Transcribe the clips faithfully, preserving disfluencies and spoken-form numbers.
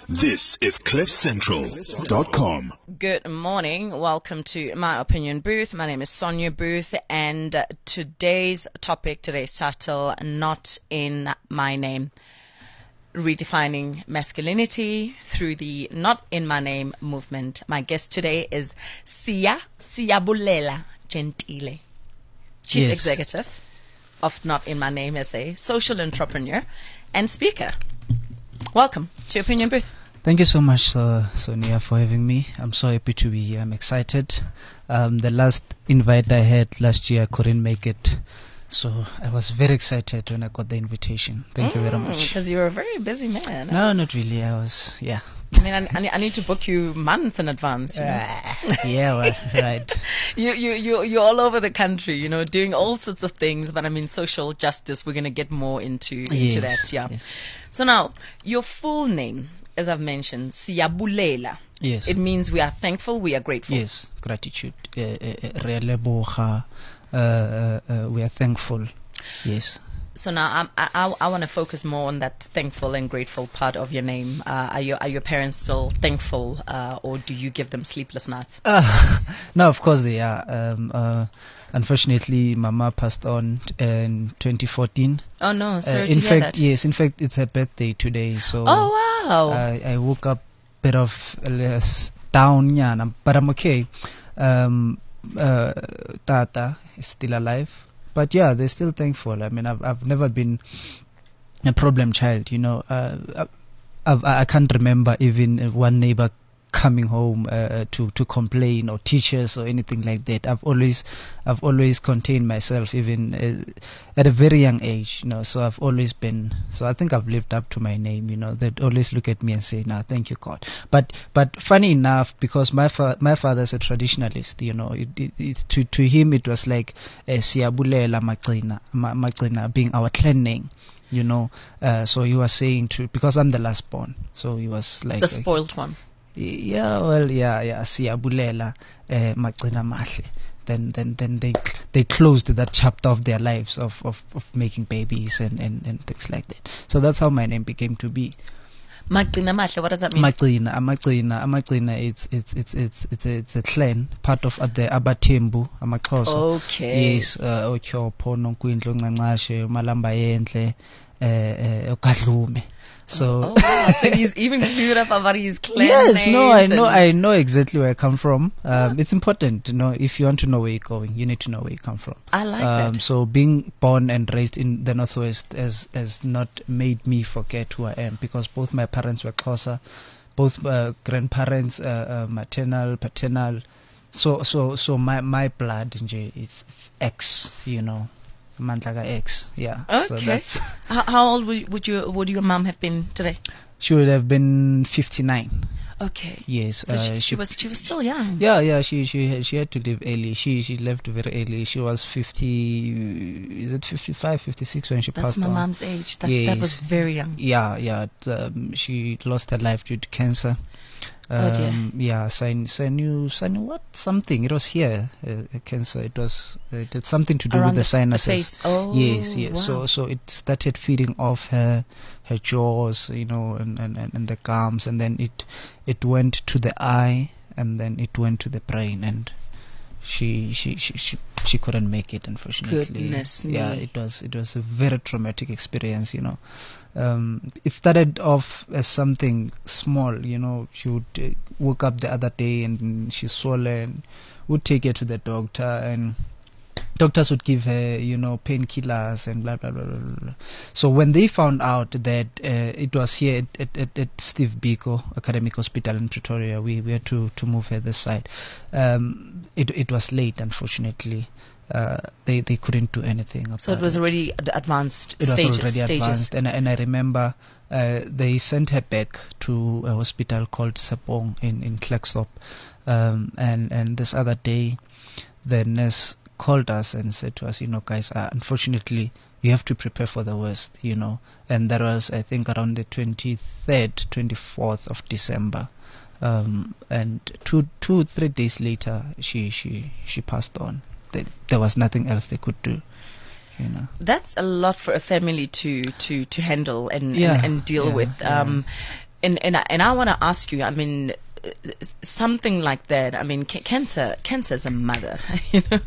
This is cliff central dot com. Good morning. Welcome to My Opinion Booth. My name is Sonia Booth, and uh, today's topic, today's title, Not in My Name. Redefining masculinity through the Not in My Name movement. My guest today is Siya Siyabulela Gentile, Chief Yes. Executive of Not in My Name S A, social entrepreneur and speaker. Welcome to Opinion Booth. Thank you so much, uh, Sonia, for having me. I'm so happy to be here. I'm excited. Um, the last invite I had last year, I couldn't make it. So I was very excited when I got the invitation. Thank you very much. Because you're a very busy man. No, not really. I was, yeah. I mean, I, I need- I need to book you months in advance. You know? yeah, well, right. You, you, you, you're all over the country, you know, doing all sorts of things. But I mean, social justice, we're going to get more into, into Yes, that. Yeah. yes. So now, your full name, as I've mentioned, Siyabulela. Yes. It means we are thankful, we are grateful. Yes, gratitude. Uh, uh, uh, re a leboga. Uh, uh, uh, we are thankful. Yes. So now um, I, I, I want to focus more on that thankful and grateful part of your name. Uh, are, your, are your parents still thankful, uh, or do you give them sleepless nights? Uh, no, of course they are. Um, uh, unfortunately, Mama passed on in twenty fourteen. Oh no, Uh, sorry in to hear fact, that. yes, in fact, it's her birthday today. So Oh wow. I, I woke up bit of less down, yeah, but I'm okay. Um, uh, Tata is still alive, but yeah, they're still thankful. I mean, I've I've never been a problem child, you know. Uh, I've, I can't remember even one neighbor coming home uh, to to complain, or teachers or anything like that. I've always I've always contained myself, even uh, at a very young age, you know. So I've always been. So I think I've lived up to my name, you know. They'd always look at me and say, "Nah, thank you, God." But but funny enough, because my fa- my father's a traditionalist, you know. It, it, it, to to him it was like uh, Siyabulela Magcina, Ma- Magcina being our clan name. You know, uh, so he was saying to, because I'm the last born, so he was like The spoiled one. yeah, well, yeah, yeah. Siyabulela uh, Magcina Mahle. Then, then, then they they closed that chapter of their lives of, of, of making babies and, and, and things like that. So that's how my name became to be. Magcina Mahle, what does that mean? Magcina, Amagcina, Amagcina. It's it's it's it's it's a, it's a clan, part of uh, the Abatembu, Amaxhosa. Okay. Yes, uh, Otyhopho, Nonkwindlo, Ncancashe, Malambayenhle, uh, uh, Okadlume. So. Oh, wow. So he's even cleared up about his clan Yes, no, I names know, and- I know exactly where I come from. Um, It's important, you know, if you want to know where you're going, you need to know where you come from. I like um, that. So being born and raised in the Northwest has, has not made me forget who I am, because both my parents were Xhosa, both uh, grandparents, uh, uh, maternal, paternal. So, so, so my, my blood nje, is is X, you know. Mandlaga X, yeah. So Okay. that's, how, how old would, you- would you would your mom have been today? she would have been fifty-nine. Okay. Yes. So uh, she, she was she was still young. Yeah, yeah, she she had- she had to leave early. She she left very early. She was fifty, is it fifty-five, fifty-six when she That's passed my on. mom's age. That that was Yes. very young. Yeah, yeah. it, Um, she lost her life due to cancer. Oh, dear. Um, yeah, sign, sign, sign, what? Something. It was here, uh, cancer. It was, it had something to do Around with the the- the sinuses. face. Oh, yes, yes. wow. So, so it started feeding off her, her jaws, you know, and, and, and, and the gums, and then it, it went to the eye, and then it went to the brain, and she, she, she, she, she couldn't make it, unfortunately. Goodness Yeah, me. it was, it was a very traumatic experience, you know. Um, it started off as something small, you know. She would uh, woke up the other day and she's swollen. Would take her to the doctor, and doctors would give her, you know, painkillers and blah blah blah blah blah. So when they found out that uh, it was here at, at, at, at Steve Biko Academic Hospital in Pretoria, we, we had to, to move her this side. Um, it it was late, unfortunately. Uh, they they couldn't do anything about So it was already ad- advanced it stages. was already stages. advanced, and I- and I remember uh, they sent her back to a hospital called Sepong in in Klerksdorp, um, and and this other day, the nurse called us and said to us, you know, guys, uh, unfortunately, you have to prepare for the worst, you know, and that was, I think, around the twenty-third, twenty-fourth of December. Um, and two, two, three days later, she, she, she passed on. They, there was nothing else they could do, you know. That's a lot for a family to to to handle and Yeah, and, and deal yeah, with. yeah. Um, and and I, and I want to ask you. I mean, uh, something like that. I mean, ca- cancer, cancer is a mother. You know,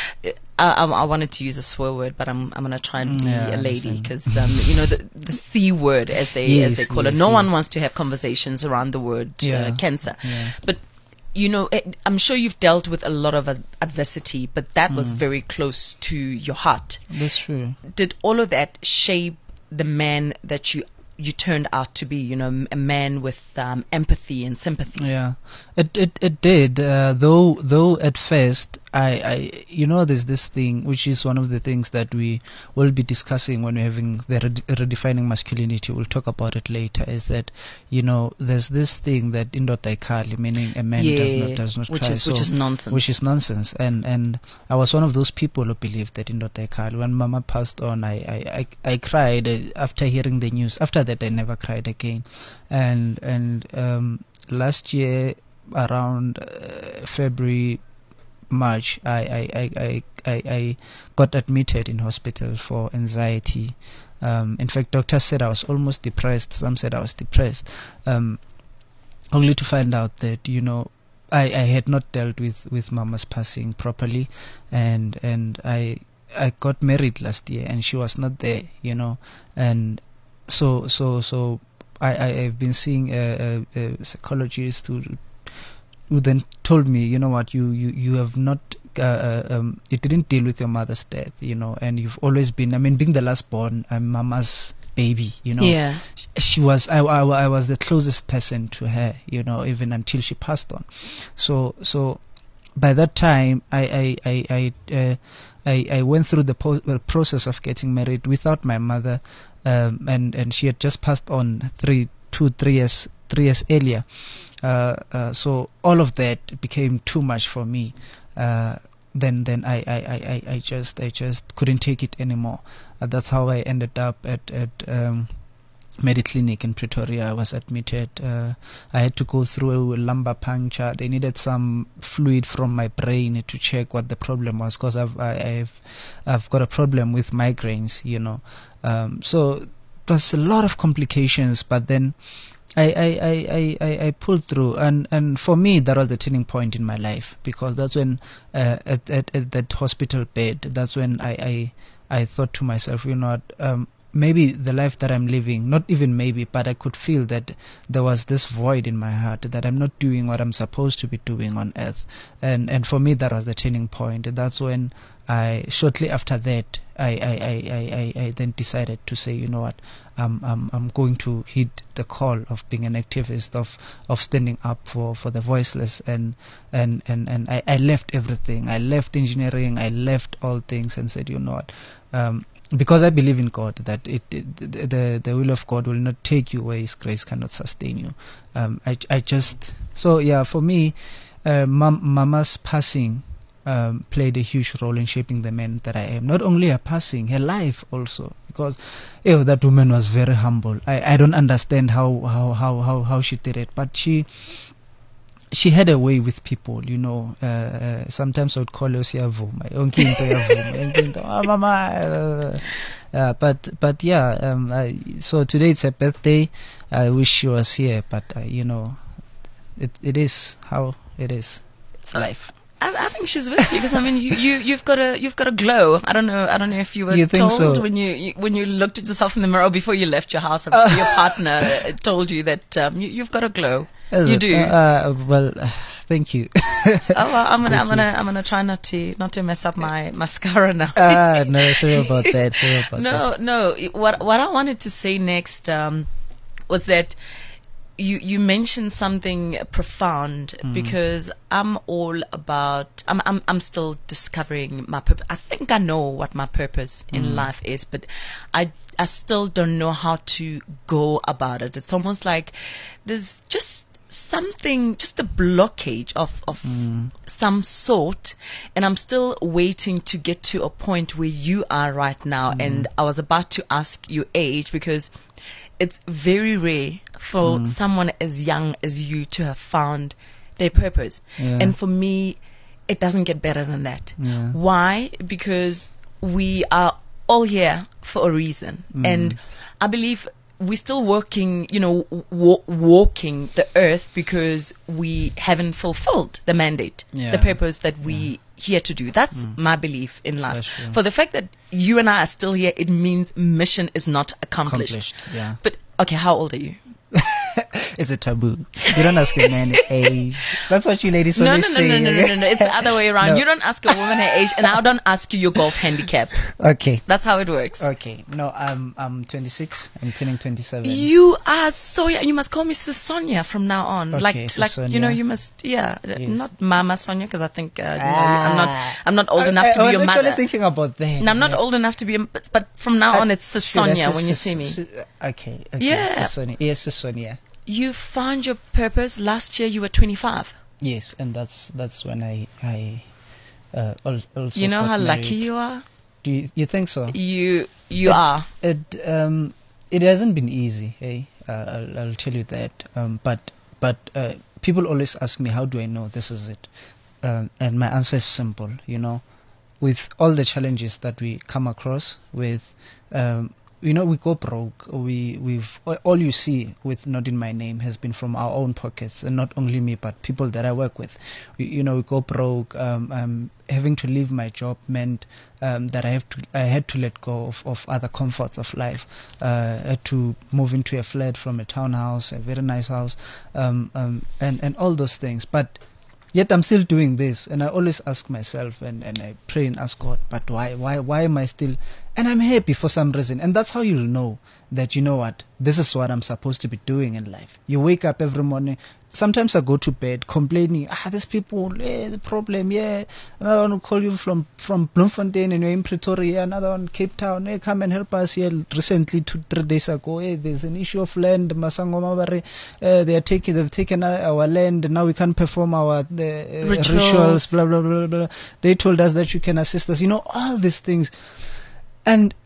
I, I, I wanted to use a swear word, but I'm I'm gonna try and be Yeah, I a lady understand. because um, you know the the C word as they Yes, as they call it. yes, No yes. one wants to have conversations around the word Yeah. uh, cancer, Yeah. but. You know, it, I'm sure you've dealt with a lot of ad- adversity, but that was Mm. very close to your heart. That's true. Did all of that shape the man that you you turned out to be? You know, m- a man with um, empathy and sympathy. Yeah, it it it did. Uh, though though at first I I you know there's this thing which is one of the things that we will be discussing when we're having the red- redefining masculinity. We'll talk about it later. Is that you know there's this thing that indoda ikali, meaning a man does not does not which cry, is which so- is nonsense. which is nonsense. And and I was one of those people who believed that indoda ikali. When Mama passed on, I I I, I cried uh, after hearing the news. After that, I never cried again. And and um, last year around uh, February, March, I I, I, I, I I got admitted in hospital for anxiety. Um, in fact, doctors said I was almost depressed. Some said I was depressed. Um, only to find out that you know I, I had not dealt with, with Mama's passing properly, and and I I got married last year and she was not there, you know, and so so so I I have been seeing a, a, a psychologist who who then told me, you know what, you you you have not uh, uh, um, you didn't deal with your mother's death, you know, and you've always been, I mean, being the last born, I'm Mama's baby, you know. Yeah. She was I, I, I was the closest person to her, you know, even until she passed on. So so by that time I I I I, uh, I, I went through the po- uh, process of getting married without my mother, um, and and she had just passed on three two three years three years earlier. Uh, uh, so all of that became too much for me. Uh, then then I, I, I, I- I just I just couldn't take it anymore. Uh, that's how I ended up at at um, Mediclinic in Pretoria. I was admitted. Uh, I had to go through a lumbar puncture. They needed some fluid from my brain to check what the problem was, because I've I, I've I've got a problem with migraines, you know. Um, so there's a lot of complications, but then I, I, I, I, I I pulled through, and, and for me that was the turning point in my life, because that's when uh, at, at at that hospital bed, that's when I, I I thought to myself, you know what, um, maybe the life that I'm living, not even maybe, but I could feel that there was this void in my heart, that I'm not doing what I'm supposed to be doing on earth. And and for me that was the turning point. That's when I, shortly after that, I, I, I, I, I, I then decided to say, you know what, um, I'm, I'm going to heed the call of being an activist, of, of standing up for, for the voiceless, and, and, and, and I, I left everything. I left engineering, I left all things, and said, you know what, um, because I believe in God, that it, it the the will of God will not take you where His grace cannot sustain you. Um, I I just so yeah, for me, uh, Mam, Mama's passing um, played a huge role in shaping the man that I am. Not only her passing, her life also, because ew, that woman was very humble. I, I don't understand how, how, how, how, how she did it, but she she had a way with people, you know. Uh, uh, sometimes I would call her siyavuma, yonke into iyavuma, yonke into, ah, mama. Uh, uh, but but yeah, um, I, so today it's her birthday. I wish she was here, but uh, you know, it it is how it is. It's life. I, I think she's with you because I mean you, you you've got a you've got a glow. I don't know I don't know if you were You think told so? when you, you when you looked at yourself in the mirror before you left your house. I'm sure your partner uh, told you that um, you, you've got a glow. Is You it? do. Uh, uh, well, uh, thank you. Oh, well, I'm gonna, Thank I'm gonna, you. I'm gonna try not to, not to mess up my mascara now. Ah, no, sorry about that. Sorry about no, that. no. What, what I wanted to say next um, was that you, you mentioned something profound Mm. because I'm all about. I'm, I'm, I'm still discovering my purpose. I think I know what my purpose in Mm. life is, but I, I still don't know how to go about it. It's almost like there's just something, just a blockage of, of Mm. some sort, and I'm still waiting to get to a point where you are right now. Mm. And I was about to ask your age because it's very rare for Mm. someone as young as you to have found their purpose. Yeah. And for me, it doesn't get better than that. Yeah. Why? Because we are all here for a reason. Mm. And I believe we're still working, you know, w- walking the earth because we haven't fulfilled the mandate, Yeah. the purpose that we here to do. That's my belief in life. That's true. For the fact that you and I are still here, it means mission is not accomplished. Accomplished, yeah. But okay, how old are you? It's a taboo. You don't ask a man age. That's what you ladies No, no, always no, say. no, no, no, no, no. It's the other way around. No. You don't ask a woman her age, and I don't ask you your golf handicap. Okay. That's how it works. Okay. No, I'm I'm twenty-six. I'm turning twenty-seven. You are so young. You must call me Sis Sonia from now on. Okay, like, Sis like Sonia. you know, you must, yeah, uh, Yes. not Mama Sonia, because I think uh, you know, Ah. I'm not, I'm not old I, enough I, to I be was your actually mother. thinking about that. And I'm not yeah. old enough to be, a, but, but from now on, it's Sis Sure, that's Sonia just when you Sis- see me. Sis- Okay. Okay. Yeah. Sis Sonia. Yes, Sis Sonia. You found your purpose last year. You were twenty-five. Yes, and that's that's when I I uh, al- also. You know got how married. lucky you are. Do you, you think so? You, you It- are. It um it hasn't been easy, hey. Uh, I'll, I'll tell you that. Um, but but uh, people always ask me, how do I know this is it? Um, and my answer is simple. You know, with all the challenges that we come across, with um, you know, we go broke. We we've all you see with Not in My Name has been from our own pockets, and not only me, but people that I work with. We, you know, we go broke. Um, um, having to leave my job meant um, that I have to I had to let go of, of other comforts of life. Uh, I had to move into a flat from a townhouse, a very nice house, um, um, and and all those things. But yet I'm still doing this, and I always ask myself, and, and I pray and ask God, but why, why, why am I still? And I'm happy for some reason, and that's how you'll know that, you know what, this is what I'm supposed to be doing in life. You wake up every morning. Sometimes I go to bed complaining, ah, these people, eh, the problem, yeah. Another one will call you from from Bloemfontein, and you're in Pretoria. Another one, Cape Town, hey, come and help us here. Recently, two, three days ago, hey, there's an issue of land. Masango Mabare, uh, they are taking, they've taken our land, and now we can't perform our uh, Rituals. rituals. Blah blah blah blah. They told us that you can assist us. You know, all these things, and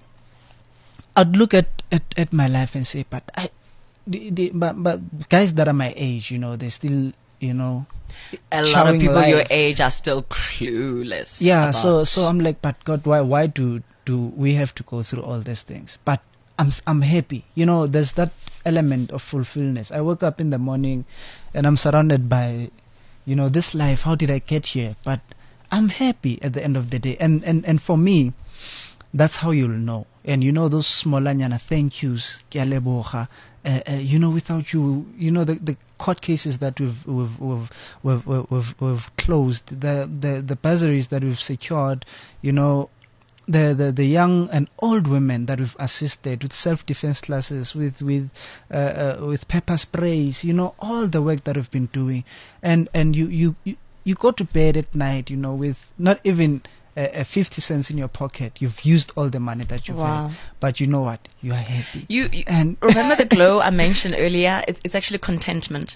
I'd look at, at, at my life and say, but I, the, the, but, but guys that are my age, you know, they still, you know, A lot of showering people light. your age are still clueless. Yeah, about- so so I'm like, but God, why why do do we have to go through all these things? But I'm s- I'm happy, you know. There's that element of fulfillment. I wake up in the morning, and I'm surrounded by, you know, this life. How did I get here? But I'm happy at the end of the day, and and and for me, that's how you'll know. And you know those smallanyana thank yous, ke a leboga. Uh, uh, you know, without you, you know the, the court cases that we've we've we've we've, we've, we've, we've closed, the, the the bursaries that we've secured, you know, the, the the young and old women that we've assisted with self-defense classes, with with uh, uh, with pepper sprays, you know, all the work that we've been doing, and and you you you, you go to bed at night, you know, with not even uh, uh, fifty cents in your pocket. You've used all the money that you've Wow. had, but you know what? You are happy. You, you And remember the glow I mentioned earlier? It's, it's actually contentment.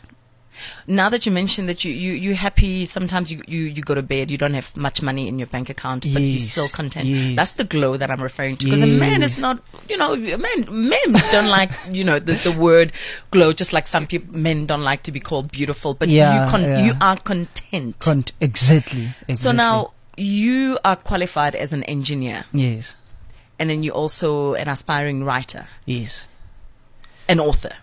Now that you mentioned that you, you, you're happy, sometimes you, you, you go to bed, you don't have much money in your bank account, but you're Yes, still content. yes. That's the glow that I'm referring to. Because a man is Yes. not, you know, men, men don't like, you know, the, the word glow, just like some people, men don't like to be called beautiful, but Yeah, you, con- yeah. you are content. Con- exactly, exactly. So now you are qualified as an engineer, yes, and then you're also an aspiring writer, yes, an author.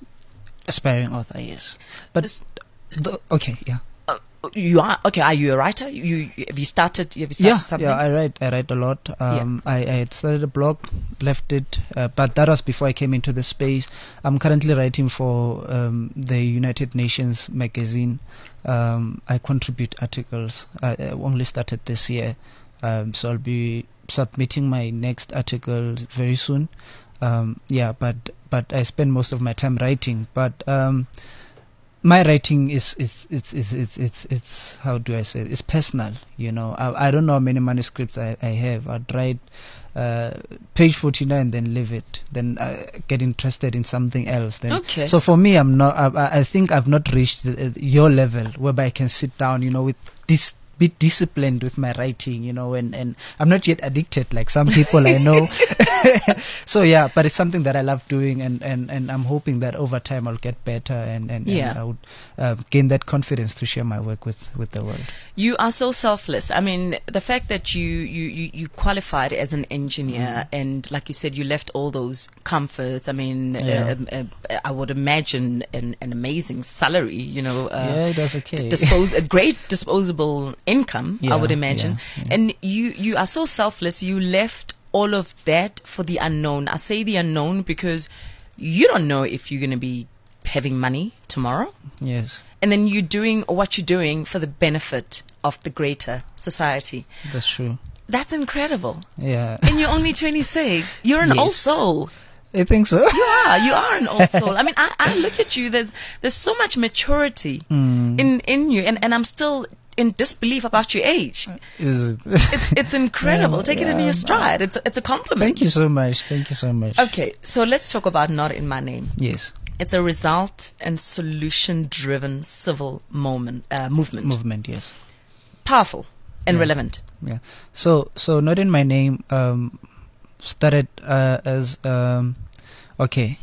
aspiring author, yes. But S- the, okay, yeah. Uh, you are okay. Are you a writer? You have you started? Have you started Yeah, something? yeah, I write. I write a lot. Um, I, I had started a blog, left it, uh, but that was before I came into the space. I'm currently writing for um, the United Nations magazine. Um, I contribute articles. I, I only started this year, um, so I'll be submitting my next article very soon. Um, yeah, but but I spend most of my time writing. But um, my writing is is it's it's it's it's it's how do I say it? It's personal, you know. I I don't know how many manuscripts I, I have. I'd write uh, page forty-nine, then leave it, then uh, get interested in something else. Then Okay. so for me, I'm not. I, I think I've not reached the, uh, your level whereby I can sit down, you know, with this bit disciplined with my writing, you know, and, and I'm not yet addicted like some people I know. So yeah, but it's something that I love doing, and, and, and I'm hoping that over time I'll get better, and, and, Yeah. and I would uh, gain that confidence to share my work with, with the world. You are so selfless. I mean, the fact that you, you, you, you qualified as an engineer, Mm. and like you said, you left all those comforts. I mean, Yeah. uh, uh, I would imagine an, an amazing salary, you know. Uh, Yeah, it was okay. dispose a great disposable income, I Yeah, would imagine. yeah, yeah. And you, you are so selfless. You left all of that for the unknown. I say the unknown because you don't know if you're going to be having money tomorrow. Yes, And then you're doing what you're doing for the benefit of the greater society. that's true. That's incredible. Yeah. And you're only twenty-six. You're an Yes. old soul. I think so. You are. You are an old soul. I mean, I, I look at you. There's there's so much maturity Mm. in in you, and, and I'm still in disbelief about your age. Is it? It's it's incredible. Yeah, Take it in yeah, your stride. It's it's a compliment. Thank you so much. Thank you so much. Okay, so let's talk about Not in My Name. Yes. It's a result and solution-driven civil moment uh, movement. Movement. Yes. Powerful and Yeah. relevant. Yeah. So so Not in My Name um, started uh, as um, okay.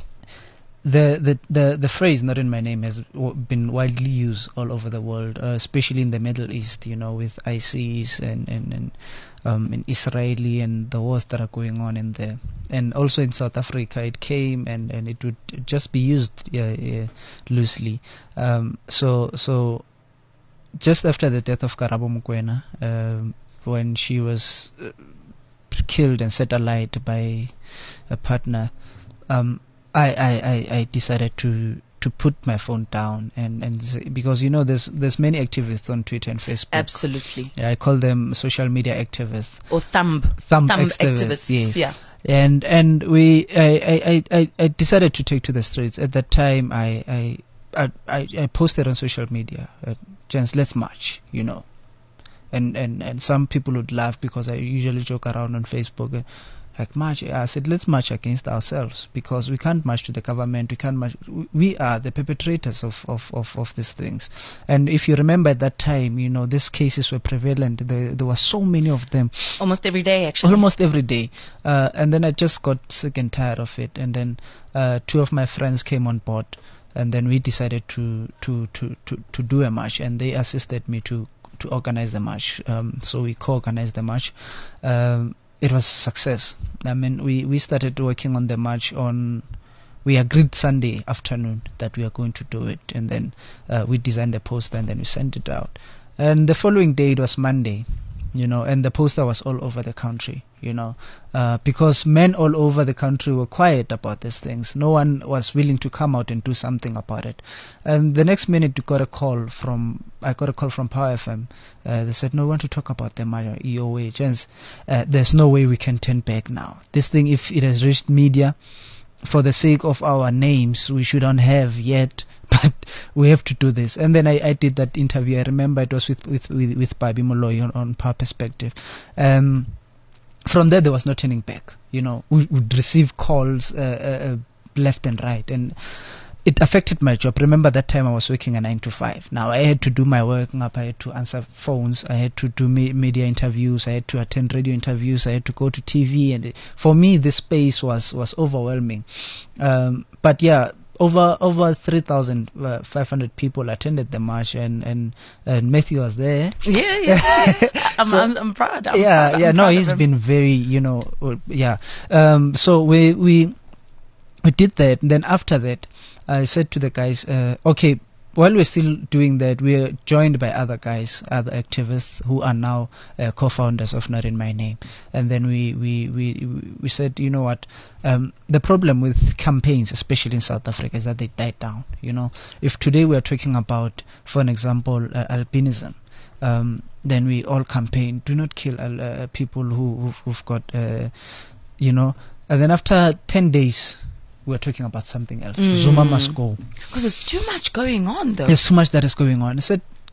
The, the the the phrase "Not in My Name" has w- been widely used all over the world, uh, especially in the Middle East. You know, with ISIS and and and um, in Israeli and the wars that are going on in there, and also in South Africa, it came and, and it would just be used uh, uh, loosely. Um, so so just after the death of Karabo Mokoena, um, when she was uh, killed and set alight by a partner, um, I, I, I, I decided to to put my phone down, and, and s- because you know there's there's many activists on Twitter and Facebook. Absolutely. Yeah, I call them social media activists. Or thumb Thumb, thumb activists, activists. yes. Yeah. And and we I, I, I, I- I decided to take to the streets. At that time, I I I, I, I posted on social media, uh, "Gents, let's march," you know. And, and and some people would laugh because I usually joke around on Facebook, uh, like march. I said, let's march against ourselves, because we can't march to the government. We can't march. We we are the perpetrators of, of, of, of these things. And if you remember at that time, you know, these cases were prevalent. There, there were so many of them. Almost every day, actually. Almost every day. Uh, and then I just got sick and tired of it. And then uh, two of my friends came on board. And then we decided to, to, to, to, to do a march. And they assisted me to, to organize the march. Um, so we co-organized the march. Um, it was a success. I mean, we, we started working on the march on... We agreed Sunday afternoon that we are going to do it. And then uh, we designed the poster and then we sent it out. And the following day, it was Monday. You know, and the poster was all over the country, you know, uh, because men all over the country were quiet about these things. No one was willing to come out and do something about it. And the next minute, we got a call from, I got a call from Power F M. Uh, they said, no, we want to talk about the Maya E O A. Gents, uh, there's no way we can turn back now. This thing, if it has reached media, for the sake of our names, we shouldn't have yet, but we have to do this. And then I, I did that interview. I remember it was with with with, with Babi Molloy on, on Power Perspective. Um, from there, there was no turning back. You know, we would receive calls uh, uh, left and right, and it affected my job. Remember that time I was working a nine to five. Now I had to do my work up. I had to answer phones. I had to do me- media interviews. I had to attend radio interviews. I had to go to T V. And it, for me, this space was was overwhelming. Um, but yeah, over over three thousand five hundred people attended the march, and and, and Matthew was there. Yeah, yeah. I'm, So- I'm, I'm proud. I'm yeah, proud. yeah. I'm No, proud of he's him. been very, you know, uh, yeah. Um, so we we we did that, and then after that, I said to the guys, uh, okay, while we're still doing that, we're joined by other guys, other activists who are now uh, co-founders of Not in My Name. And then we we we we said, you know what, um, the problem with campaigns, especially in South Africa, is that they die down. You know, if today we are talking about, for an example, uh, albinism. Um, then we all campaign, do not kill uh, uh, people who, who've, who've got, uh, you know, and then after ten days, we're talking about something else. Mm. Zuma must go. Because there's too much going on, though. There's too much that is going on. I said,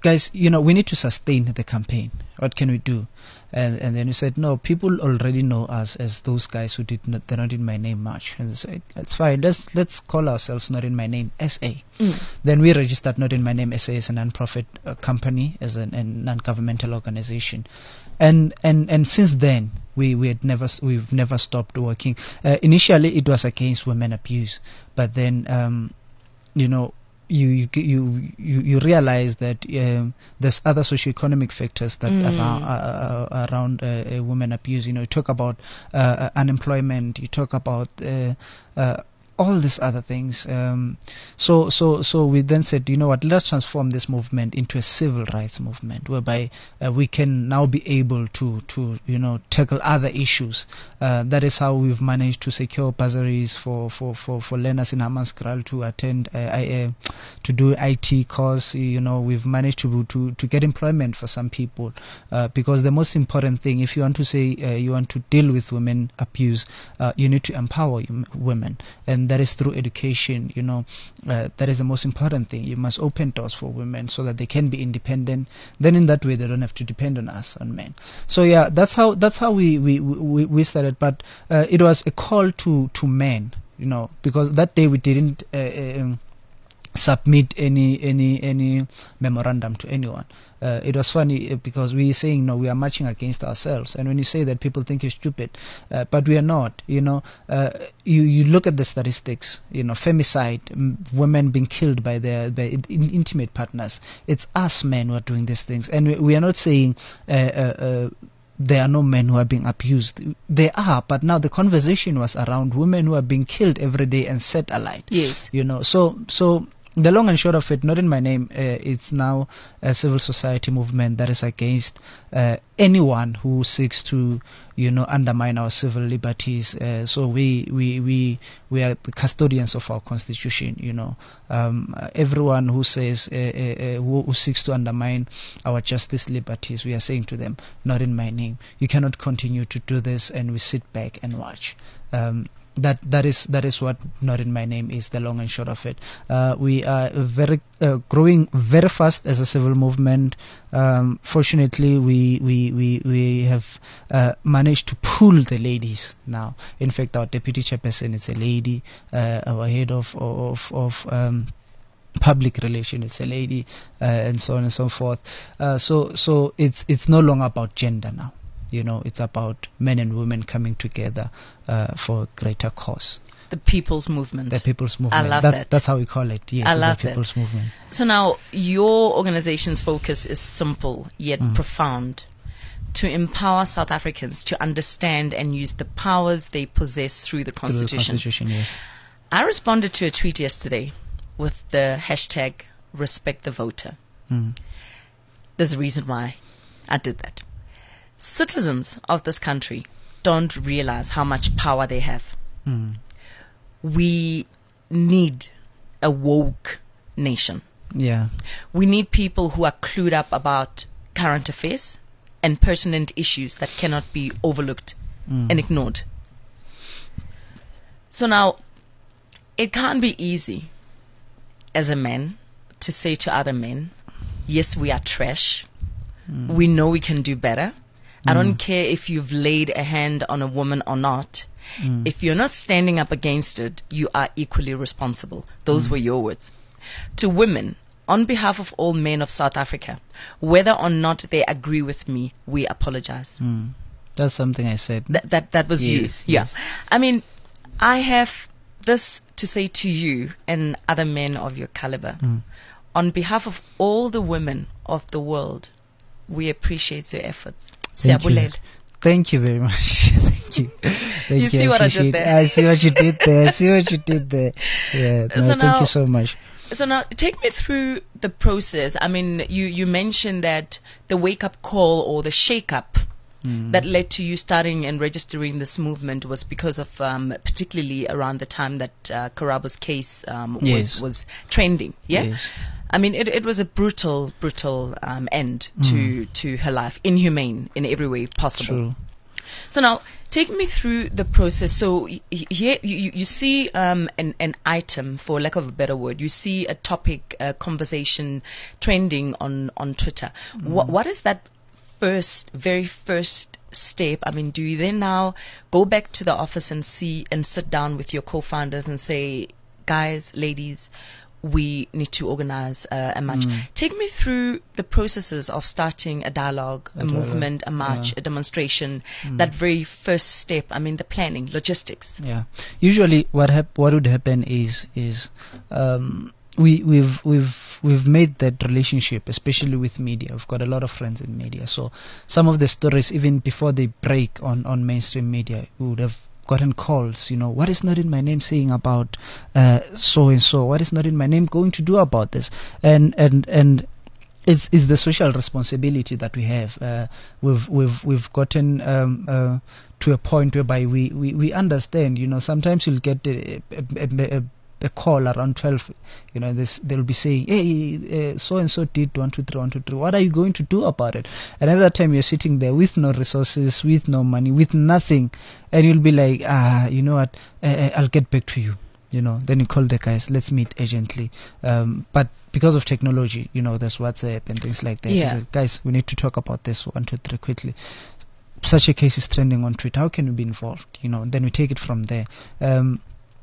guys, you know, we need to sustain the campaign. What can we do? And and then we said, no, people already know us as those guys who did not, they're not in my name much. And they said, it's fine. Let's let's call ourselves Not In My Name S A. Mm. Then we registered Not In My Name S A as a non-profit uh, company, as a, a non-governmental organization. And and and since then, we we had never we've never stopped working. Uh, initially, it was against women abuse, but then um, you know. You, you you you you realize that um, there's other socioeconomic factors that Mm. around, uh, around uh, uh, women abuse. You know, you talk about uh, uh, unemployment. You talk about uh, uh, all these other things. Um, so so so we then said, you know what? Let's transform this movement into a civil rights movement, whereby uh, we can now be able to to you know tackle other issues. Uh, that is how we've managed to secure bursaries for for for, for learners in Hammanskraal to attend uh, I, uh, to do I T course. You know, we've managed to to to get employment for some people, uh, because the most important thing, if you want to say uh, you want to deal with women abuse, uh, you need to empower you, women, and that is through education. You know, uh, that is the most important thing. You must open doors for women so that they can be independent. Then in that way, they don't have to depend on us, on men. So yeah, that's how that's how we we we, we started. But uh, it was a call to to men, you know, because that day we didn't uh, um, submit any any any memorandum to anyone. Uh, it was funny uh, because we were saying, no, we are marching against ourselves, and when you say that, people think you're stupid, uh, but we are not. You know, uh, you you look at the statistics. You know, femicide, m- women being killed by their by in, intimate partners. It's us men who are doing these things, and we, we are not saying. Uh, uh, uh, there are no men who are being abused. There are, but now the conversation was around women who are being killed every day and set alight. Yes. You know, so so the long and short of it, Not In My Name, uh, it's now a civil society movement that is against uh, anyone who seeks to, you know, undermine our civil liberties. Uh, so we, we, we, we are the custodians of our constitution, you know. Um, uh, everyone who says, uh, uh, uh, who, who seeks to undermine our justice liberties, we are saying to them, Not In My Name. You cannot continue to do this, and we sit back and watch. Um, that that is that is what Not In My Name is, the long and short of it. Uh, we are very uh, growing very fast as a civil movement. Um, fortunately, we we we we have uh, managed to pull the ladies now. In fact, our deputy chairperson is a lady. Uh, our head of of of um, public relations is a lady, uh, and so on and so forth. Uh, so so it's it's no longer about gender now. You know, it's about men and women coming together uh, for a greater cause. The people's movement. The people's movement. I love that's, that. That's how we call it. Yes, I love the people's that. movement. So now, your organization's focus is simple yet Mm. profound: to empower South Africans to understand and use the powers they possess through the Through the Constitution. Constitution, yes. I responded to a tweet yesterday with the hashtag Respect the Voter. Mm. There's a reason why I did that. Citizens of this country don't realize how much power they have. Mm. We need a woke nation. Yeah. We need people who are clued up about current affairs and pertinent issues that cannot be overlooked Mm. and ignored. So now, it can't be easy as a man to say to other men, yes, we are trash. Mm. We know we can do better. I Mm. don't care if you've laid a hand on a woman or not. Mm. If you're not standing up against it, you are equally responsible. Those were your words. To women, on behalf of all men of South Africa, whether or not they agree with me, we apologize. Mm. That's something I said. That that that was you. Yes, Yeah. yes. I mean, I have this to say to you and other men of your caliber. Mm. On behalf of all the women of the world, we appreciate your efforts. Thank you. Siyabulela. Thank you very much. Thank you. Thank You see what I did appreciate- there? I see what you did there. I see what you did there. Yeah. No, So thank now- you so much. So now, take me through the process. I mean, you, you mentioned that the wake-up call or the shake-up Mm. that led to you starting and registering this movement was because of, um, particularly around the time that uh, Karaba's case um, Yes. was, was trending. Yeah. Yes. I mean, it, it was a brutal, brutal um, end to Mm. to her life, inhumane in every way possible. True. So now, take me through the process. So y- y- here you, you you see um, an, an item, for lack of a better word, you see a topic, a conversation trending on, on Twitter. Mm. What What is that first, very first step? I mean, do you then now go back to the office and see and sit down with your co-founders and say, guys, ladies, we need to organize uh, a march? Mm. Take me through the processes of starting a dialogue, a, A dialogue, movement, a march, yeah. a demonstration, Mm. that very first step. I mean, the planning, logistics. Yeah. Usually, what hap- what would happen is is um, we we've we've we've made that relationship, especially with media. We've got a lot of friends in media, so some of the stories, even before they break on on mainstream media, we would have gotten calls, you know, what is Not in My Name saying about uh, so and so? What is Not in My Name going to do about this? And and and it's it's the social responsibility that we have. Uh, we've we've we've gotten um, uh, to a point whereby we, we, we understand. You know, sometimes you'll get a, a, a, a a call around twelve, you know, this, they'll be saying, hey, uh, so and so did one, two, three, one, two, three. What are you going to do about it? Another time you're sitting there with no resources, with no money, with nothing, and you'll be like, ah, you know what, uh, I'll get back to you. You know, then you call the guys, let's meet urgently. Um, but because of technology, you know, there's WhatsApp and things like that. Yeah. Say, guys, we need to talk about this one, two, three quickly. Such a case is trending on Twitter. How can we be involved? You know, then we take it from there. Um,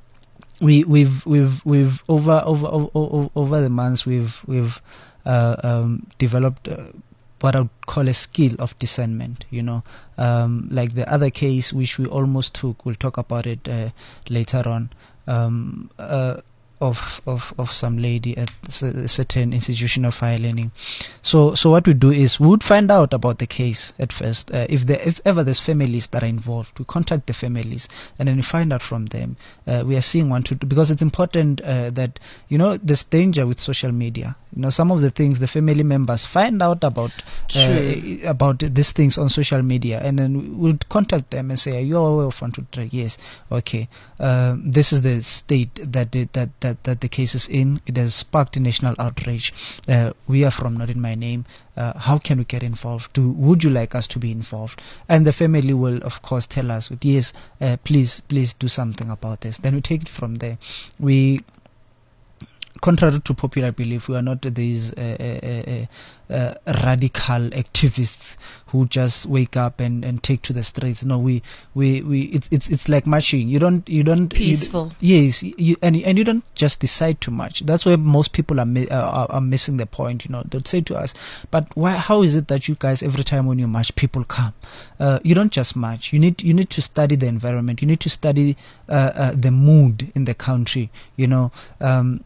We we've we've we've over over over over the months we've we've uh, um, developed uh, what I would call a skill of discernment. You know, um, like the other case which we almost took. We'll talk about it uh, later on. Um, uh, of of of some lady at a certain institution of higher learning. So so what we do is we would find out about the case at first. Uh, if there if ever there's families that are involved, we contact the families and then we find out from them. Uh, we are seeing one to do, because it's important uh, that, you know, there's danger with social media. You know, some of the things the family members find out about uh, about these things on social media, and then we'll contact them and say, are you aware of one two three? Yes. Okay. Uh, this is the state that it, that that That, that the case is in. It has sparked national outrage. Uh, we are from Not in My Name. Uh, how can we get involved? Do, would you like us to be involved? And the family will, of course, tell us, yes, uh, please, please do something about this. Then we take it from there. We, contrary to popular belief, we are not these uh, uh, uh, uh, radical activists who just wake up and, and take to the streets. No, we we, we it's it's it's like marching. You don't you don't peaceful. You, yes, you, and and you don't just decide to march. That's where most people are, mi- uh, are are missing the point. You know, they'll say to us, but why? How is it that you guys every time when you march, people come? Uh, you don't just march. You need you need to study the environment. You need to study uh, uh, the mood in the country. You know. Um,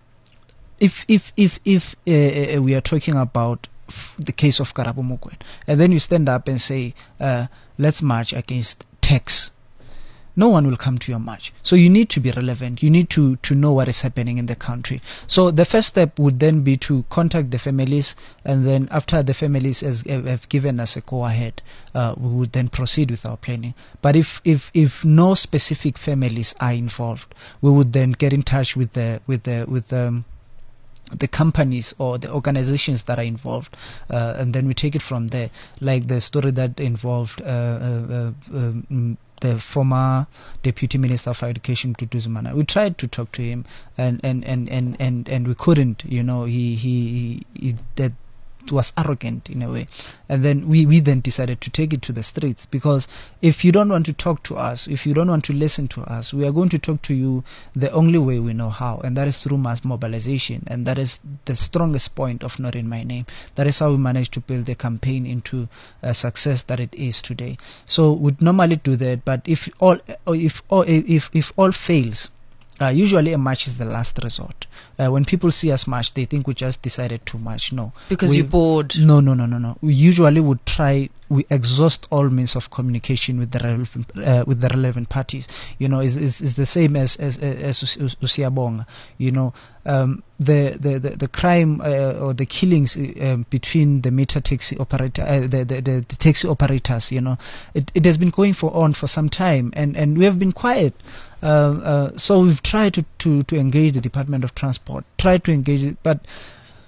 If if if if uh, uh, we are talking about f- the case of Karabo Mokoena, and then you stand up and say, uh, let's march against tax, no one will come to your march. So you need to be relevant. You need to, to know what is happening in the country. So the first step would then be to contact the families, and then after the families has, have given us a go-ahead, uh, we would then proceed with our planning. But if, if, if no specific families are involved, we would then get in touch with the with the with the um, the companies or the organizations that are involved, uh, and then we take it from there. Like the story that involved uh, uh, uh, um, the former Deputy Minister of Education, Tutu Zumana. We tried to talk to him, and and, and, and, and, and we couldn't. You know, he he, he, he that was arrogant in a way, and then we, we then decided to take it to the streets, because if you don't want to talk to us, if you don't want to listen to us, we are going to talk to you the only way we know how, and that is through mass mobilization, and that is the strongest point of Not in My Name. That is how we managed to build the campaign into a success that it is today. So we'd normally do that, but if all if all if if all fails, Uh, usually a march is the last resort. Uh, when people see us march, they think we just decided to march. No. Because we, you're bored. No, no, no, no, no. We usually would try, we exhaust all means of communication with the relevant, uh, with the relevant parties. You know, it's, it's, it's the same as, as, as, as Usiyabonga. You know, um, the, the, the, the crime uh, or the killings uh, between the meter taxi operator, uh, the, the, the, the taxi operators, you know, it, it has been going for on for some time, and, and we have been quiet. Uh, uh, so we've tried to, to, to engage the Department of Transport, tried to engage it, but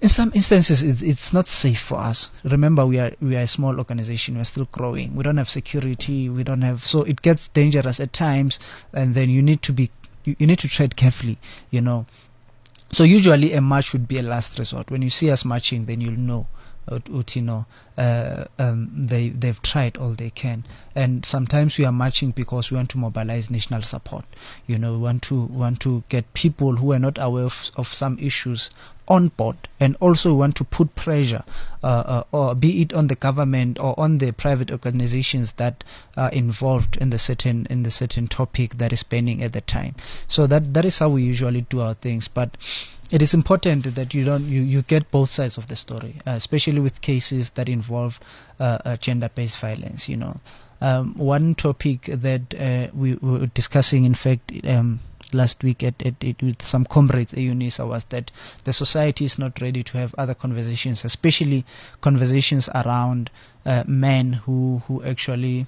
in some instances, it, it's not safe for us. Remember, we are we are a small organization. We're still growing. We don't have security. We don't have, so it gets dangerous at times, and then you need to be you, you need to tread carefully. You know, so usually a march would be a last resort. When you see us marching, then you'll know. You know, uh, um, they they've tried all they can, and sometimes we are marching because we want to mobilize national support. You know, we want to want to get people who are not aware of, of some issues on board, and also want to put pressure, uh, uh, or be it on the government or on the private organizations that are involved in the certain in the certain topic that is pending at the time. So that that is how we usually do our things, but it is important that you don't you, you get both sides of the story, uh, especially with cases that involve uh, uh, gender-based violence. You know, um, one topic that uh, we were discussing, in fact, um, last week at, at, at with some comrades at UNISA, was that the society is not ready to have other conversations, especially conversations around uh, men who who actually.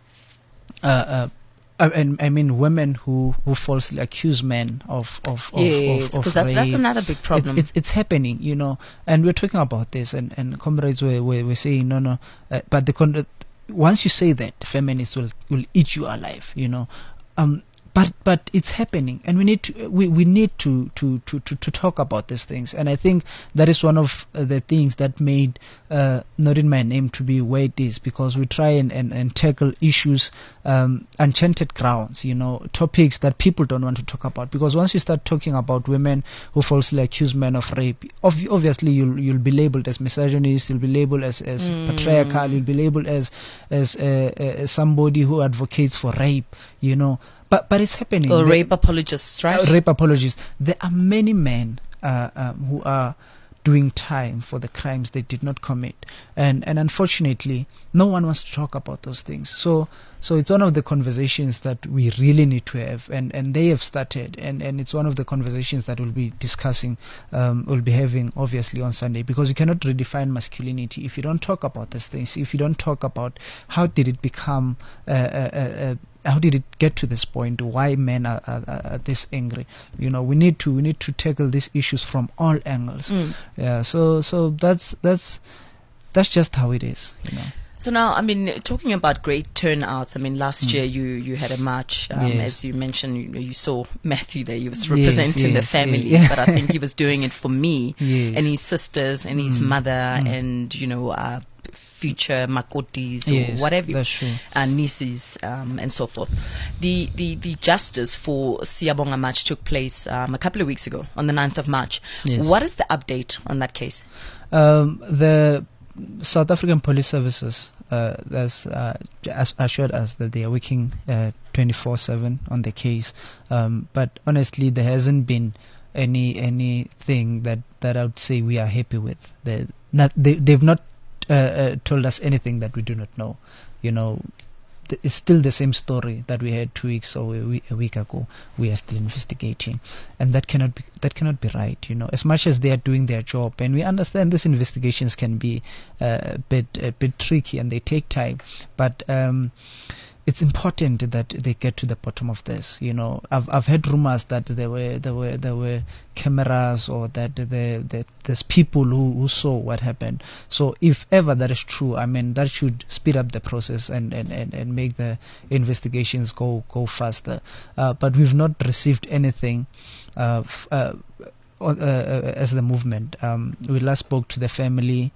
Uh, uh, I, I mean, women who, who falsely accuse men of of of, yes, of, of that's, rape. that's another big problem. It's, it's it's happening, you know, and we're talking about this, and, and comrades were, were were saying no, no, uh, but the con- once you say that, feminists will will eat you alive, you know. Um, But but it's happening, and we need to we, we need to, to, to, to, to talk about these things. And I think that is one of uh, the things that made uh, Not In My Name to be where it is, because we try and, and, and tackle issues, um, enchanted grounds, you know, topics that people don't want to talk about. Because once you start talking about women who falsely accuse men of rape, ov- obviously you'll you'll be labeled as misogynist, you'll be labeled as, as mm. patriarchal, you'll be labeled as as uh, uh, somebody who advocates for rape, you know. But but it's happening. Or the, rape apologists, right? Uh, rape apologists. There are many men uh, um, who are doing time for the crimes they did not commit, and and unfortunately, no one wants to talk about those things. So so it's one of the conversations that we really need to have, and, and they have started, and, and it's one of the conversations that we'll be discussing, um, we'll be having obviously on Sunday, because you cannot redefine masculinity if you don't talk about these things, if you don't talk about how did it become. Uh, uh, uh, How did it get to this point? Why men are, are, are this angry? You know, we need to we need to tackle these issues from all angles. Mm. Yeah. So so that's that's that's just how it is. You know. So now, I mean, talking about great turnouts, I mean, last mm. year you, you had a march, um, yes. as you mentioned, you, you saw Matthew there, he was representing yes, the family, yes. but I think he was doing it for me yes. and his sisters and his mm. mother mm. and, you know, uh, future makotis or yes, whatever, that's true. uh, nieces, um, and so forth. The, the, the justice for Siyabonga March took place um, a couple of weeks ago on the ninth of March. Yes. What is the update on that case? Um, the South African Police Services uh, has uh, assured us that they are working uh, twenty-four seven on the case, um, but honestly, there hasn't been any anything that, that I would say we are happy with. They not they they've not uh, uh, told us anything that we do not know. You know, th- it's still the same story that we had two weeks or a week, a week ago. We are still investigating, and that cannot be that cannot be right. You know, as much as they are doing their job, and we understand these investigations can be uh, a bit a bit tricky and they take time, but um, it's important that they get to the bottom of this. You know, I've I've heard rumors that there were there were there were cameras, or that there that there's people who, who saw what happened. So if ever that is true, I mean that should speed up the process and, and, and, and make the investigations go go faster. Uh, but we've not received anything uh, f- uh, uh, uh, as the movement. Um, we last spoke to the family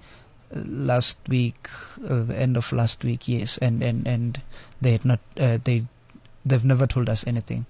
last week, uh, the end of last week, yes, and and and they had not uh, they they've never told us anything.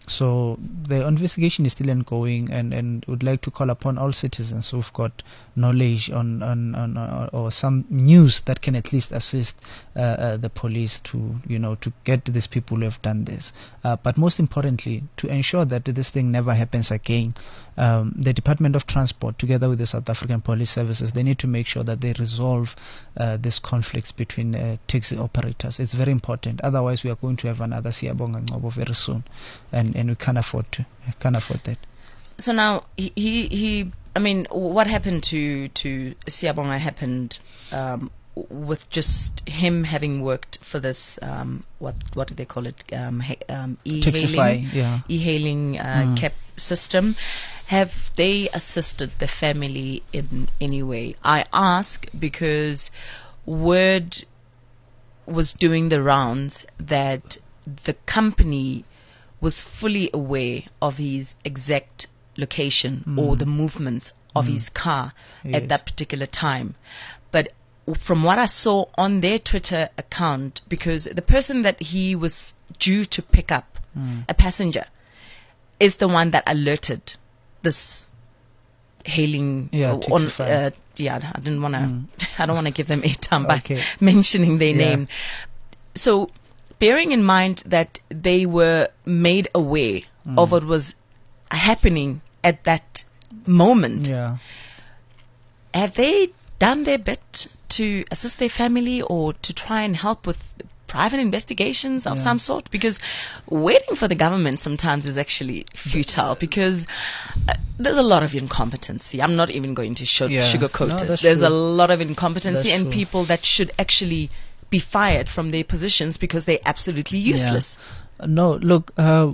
So the investigation is still ongoing, and and would like to call upon all citizens who've got knowledge on on, on, on or some news that can at least assist uh, uh, the police to, you know, to get these people who have done this, uh, but most importantly to ensure that this thing never happens again. Um, the Department of Transport, together with the South African Police Services, they need to make sure that they resolve uh, these conflicts between uh, taxi operators. It's very important. Otherwise, we are going to have another Siyabonga Ngcobo very soon, and and we can't afford to can't afford that. So now he he, he I mean, what happened to to Siyabonga happened um, with just him having worked for this um, what what do they call it um, ha- um, e-hailing Taxify, yeah. e-hailing uh, mm. cab system. have they assisted the family in any way? I ask because word was doing the rounds that the company was fully aware of his exact location mm. or the movements of mm. his car yes. at that particular time. But from what I saw on their Twitter account, because the person that he was due to pick up, mm. a passenger, is the one that alerted this hailing yeah, on uh, yeah I didn't want to mm. I don't want to give them airtime by okay. mentioning their yeah. name. So bearing in mind that they were made aware mm. of what was happening at that moment, yeah. have they done their bit to assist their family or to try and help with private investigations of yeah. some sort? Because waiting for the government sometimes is actually futile, because uh, there's a lot of incompetency. I'm not even going to show, yeah. sugarcoat no, it. There's true. a lot of incompetency that's and true. people that should actually be fired from their positions because they're absolutely useless. Yeah. No, look, uh,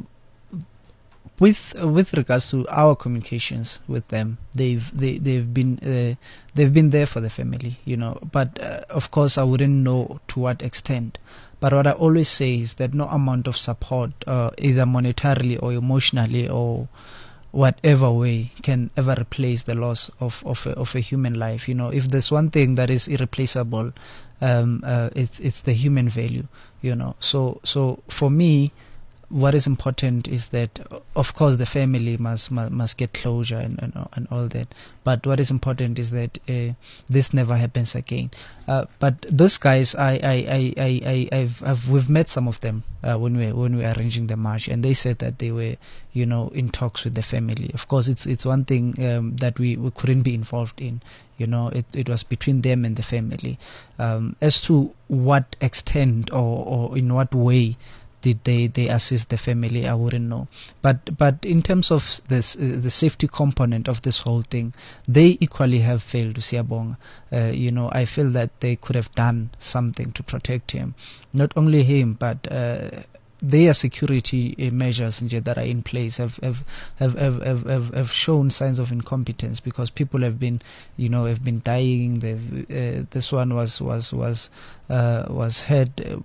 with uh, with regards to our communications with them, they've they they've been uh, they've been there for the family, you know. But uh, of course, I wouldn't know to what extent. But what I always say is that no amount of support, uh, either monetarily or emotionally or whatever way, can ever replace the loss of of a, of a human life. You know, if there's one thing that is irreplaceable, um, uh, it's it's the human value. You know, so so for me, what is important is that, of course, the family must must, must get closure and, and and all that. But what is important is that uh, this never happens again. Uh, but those guys, I I I I, I I've, I've we've met some of them uh, when we when we were arranging the march, and they said that they were, you know, in talks with the family. Of course, it's it's one thing um, that we, we couldn't be involved in. You know, it it was between them and the family. Um, as to what extent or or in what way did they, they assist the family, I wouldn't know. But but in terms of this, uh, the safety component of this whole thing, they equally have failed to Siyabonga. Uh, you know, I feel that they could have done something to protect him. Not only him, but uh, their security uh, measures that are in place have have, have, have, have, have have shown signs of incompetence, because people have been, you know, have been dying. They've, uh, this one was was was uh, was had. Uh,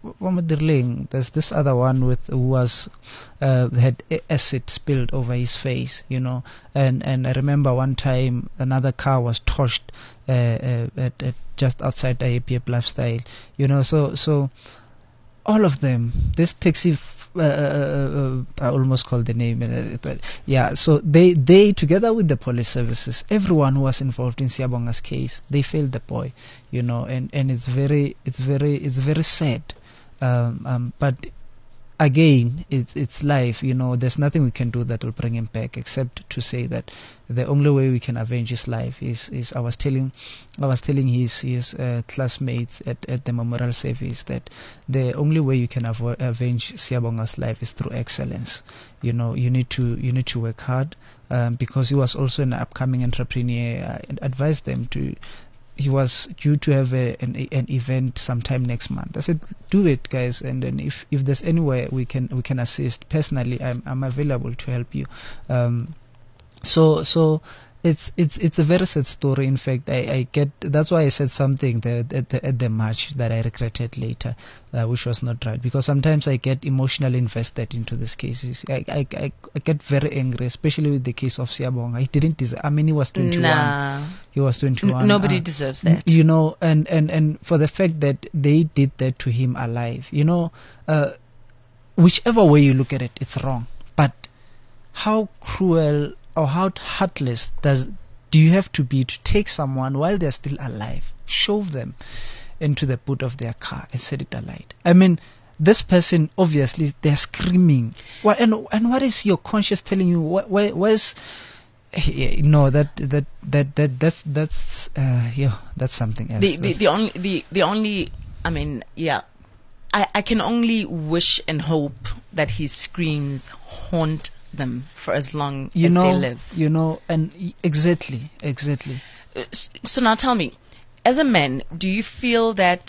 There's this other one with who was uh, had acid spilled over his face, you know, and and I remember one time another car was torched uh, uh, at, at just outside I A P F Lifestyle, you know, so so all of them, this taxi. Uh, uh, uh, I almost called the name, uh, but yeah. So they, they together with the police services, everyone who was involved in Siyabonga's case, they failed the boy, you know, and, and it's very, it's very, it's very sad. Um, um, but again, it's it's life, you know. There's nothing we can do that will bring him back, except to say that the only way we can avenge his life is is I was telling I was telling his his uh, classmates at, at the memorial service that the only way you can avo- avenge Siyabonga's life is through excellence. You know, you need to you need to work hard, um, because he was also an upcoming entrepreneur. I advised them to. He was due to have a, an, an event sometime next month. I said, do it, guys, and then if, if there's any way we can we can assist. Personally, I'm I'm available to help you. Um, so so it's it's it's a very sad story. In fact, I, I get that's why I said something there at the at the march that I regretted later, uh, which was not right, because sometimes I get emotionally invested into these cases. I I, I, I get very angry, especially with the case of Siyabonga. He didn't deserve. I mean, he was twenty-one. Nah. He was twenty-one. N- nobody uh, deserves that. You know, and, and, and for the fact that they did that to him alive, you know, uh, whichever way you look at it, it's wrong. But how cruel or how heartless does do you have to be to take someone while they're still alive, shove them into the boot of their car and set it alight? I mean, this person, obviously, they're screaming. Well, and and what is your conscience telling you? Where, where, where's no, that that that that that's that's uh, yeah, that's something else. The the, the only the the only I mean, yeah, I I can only wish and hope that his screams haunt them for as long you as know, they live. You know, and y- exactly, exactly. Uh, so now tell me, as a man, do you feel that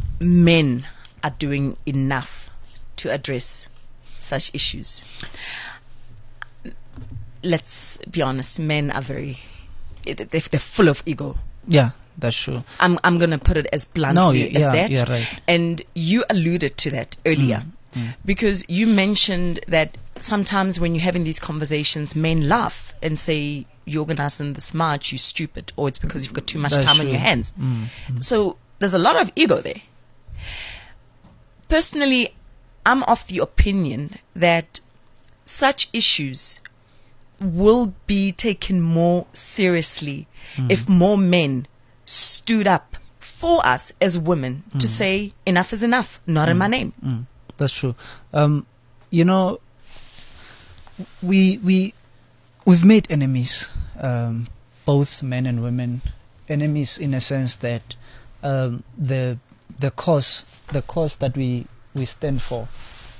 men are doing enough to address such issues? let's be honest, men are very, they're, they're full of ego. Yeah, that's true. I'm I'm going to put it as bluntly No, as yeah, that. you're right. And you alluded to that earlier. Mm, mm. Because you mentioned that sometimes when you're having these conversations, men laugh and say, you organizing this march, you're stupid, or it's because you've got too much That's time on true. your hands. Mm, mm. So there's a lot of ego there. Personally, I'm of the opinion that such issues will be taken more seriously Mm. if more men stood up for us as women to Mm. say, enough is enough, not in my name. Mm, that's true. Um, you know, we we we've made enemies, um, both men and women, enemies in a sense that um, the the cause the cause that we we stand for.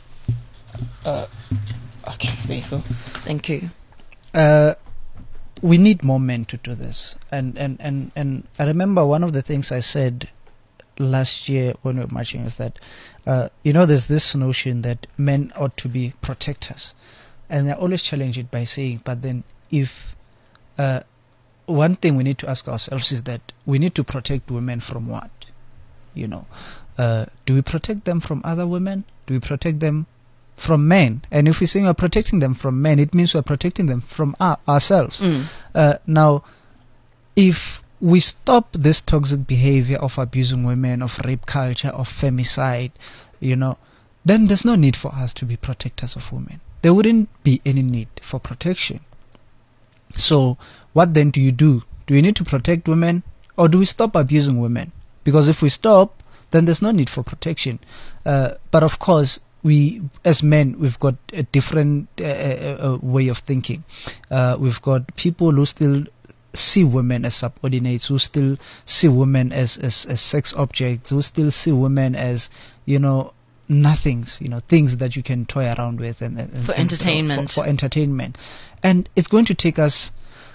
Uh, okay, there you go. Thank you. Uh, we need more men to do this, and, and, and, and I remember one of the things I said last year when we were marching is that uh, you know, there's this notion that men ought to be protectors, and I always challenge it by saying, but then if uh, one thing we need to ask ourselves is that we need to protect women from what? You know, uh, do we protect them from other women? Do we protect them from men? And if we say we're protecting them from men, it means we're protecting them from our, ourselves. Mm. Uh, now, if we stop this toxic behavior of abusing women, of rape culture, of femicide, you know, then there's no need for us to be protectors of women. There wouldn't be any need for protection. So, what then do you do? Do you need to protect women, or do we stop abusing women? Because if we stop, then there's no need for protection. Uh, but of course, we, as men, we've got a different uh, uh, way of thinking. Uh, we've got people who still see women as subordinates, who still see women as, as, as sex objects, who still see women as, you know, nothings, you know, things that you can toy around with and, and For and entertainment. For, for entertainment. And it's going to take us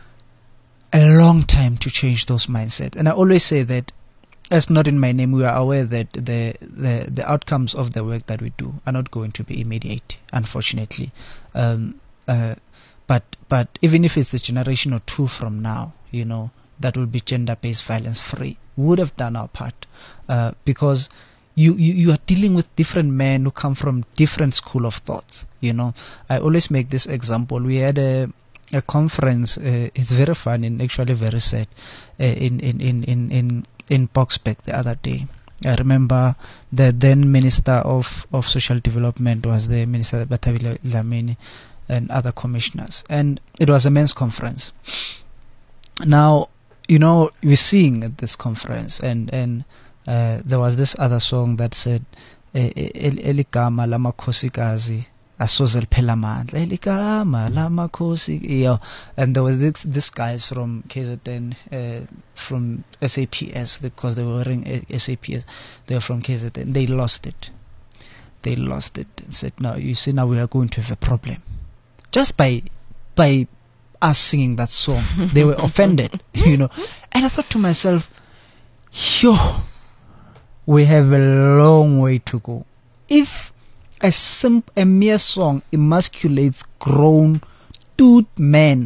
a long time to change those mindsets. And I always say that, as Not in My Name, we are aware that the, the the outcomes of the work that we do are not going to be immediate, unfortunately. Um, uh, but but even if it's a generation or two from now, you know, that will be gender-based violence free, we would have done our part, uh, because you, you you are dealing with different men who come from different school of thoughts. You know, I always make this example. We had a a conference. Uh, it's very fun and actually very sad. Uh, in in in in in in Boksburg the other day. I remember the then Minister of, of Social Development was the Minister Bathabile Dlamini and other commissioners. And it was a men's conference. Now, you know, we're seeing at this conference, and, and uh, there was this other song that said, Eligama lamakhosikazi asozel pelamandla eligama lamakhosi, yeah. And there was this this guys from K Z N, uh, from S A P S, because they were wearing S A P S. They were from K Z N. They lost it. They lost it and said, "No, you see, now we are going to have a problem." Just by by us singing that song, they were offended, you know. And I thought to myself, "Yo, we have a long way to go. If a simp, a mere song emasculates grown, dude men,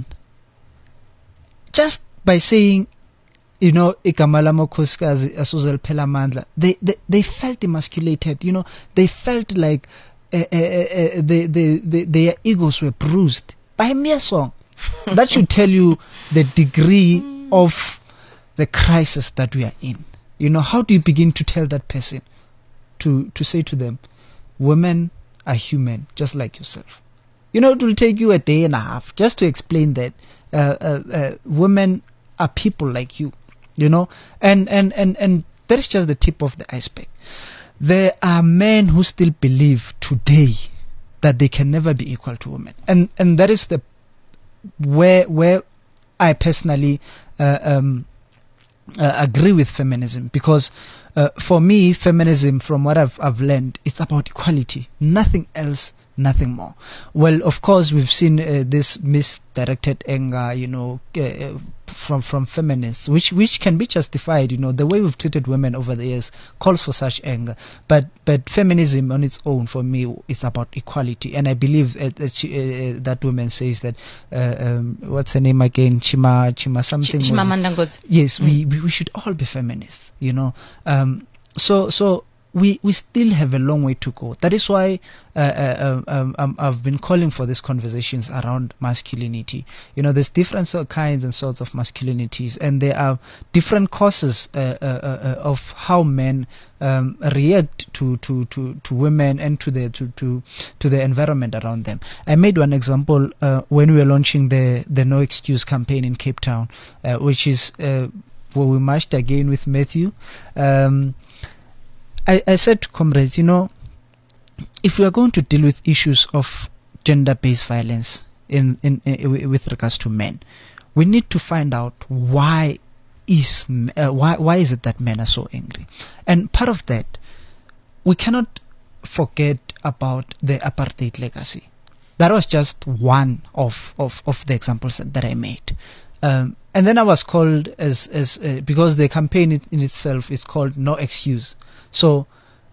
just by saying, you know, ikamala makhoskazi asuzal phela mandla, they, they they felt emasculated, you know, they felt like uh, uh, uh, they, they, they, their egos were bruised by a mere song. That should tell you the degree of the crisis that we are in. You know, how do you begin to tell that person, to to say to them, women are human, just like yourself? You know, it will take you a day and a half just to explain that uh, uh, uh, women are people like you, you know, and, and, and, and that is just the tip of the iceberg. There are men who still believe today that they can never be equal to women, and and that is the where where I personally uh, um, uh, agree with feminism, because uh, for me, feminism, from what I've I've learned, it's about equality. Nothing else nothing more. Well, of course, we've seen uh, this misdirected anger, you know, uh, from from feminists, which which can be justified. You know, the way we've treated women over the years calls for such anger. But but feminism on its own, for me, is about equality. And I believe uh, that, she, uh, that woman says that uh, um, what's her name again? Chima Chima something. Ch- Chimamanda Ngozi. Yes, Mm. we, we we should all be feminists. You know, um, so so. We, we still have a long way to go. That is why uh, uh, um, um, I've been calling for these conversations around masculinity. You know, there's different sort of kinds and sorts of masculinities, and there are different causes uh, uh, uh, of how men um, react to, to, to, to women and to the to, to, to the environment around them. I made one example uh, when we were launching the, the No Excuse campaign in Cape Town, uh, which is uh, where we marched again with Matthew. Um, I, I said to comrades, you know, if we are going to deal with issues of gender-based violence in, in, in with regards to men, we need to find out why is uh, why why is it that men are so angry, and part of that, we cannot forget about the apartheid legacy. That was just one of of, of the examples that, that I made. Um, and then I was called as as uh, because the campaign in, in itself is called No Excuse. So,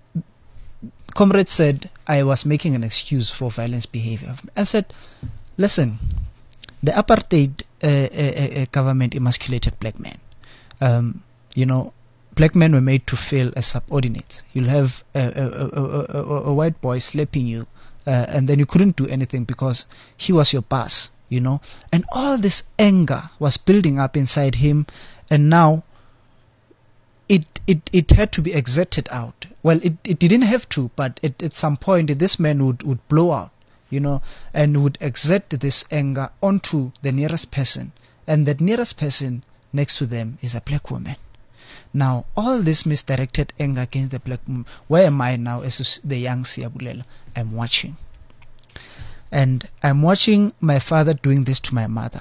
comrade said I was making an excuse for violence behavior. I said, listen, the apartheid uh, uh, uh, government emasculated black men. Um, you know, black men were made to feel as subordinates. You'll have a, a, a, a, a white boy slapping you, uh, and then you couldn't do anything because he was your boss. You know, and all this anger was building up inside him, and now it it, it had to be exerted out. Well, it, it didn't have to, but it, at some point this man would, would blow out, you know, and would exert this anger onto the nearest person, and that nearest person next to them is a black woman. Now, all this misdirected anger against the black woman, where am I now as the young Siyabulela? I'm watching. And I'm watching my father doing this to my mother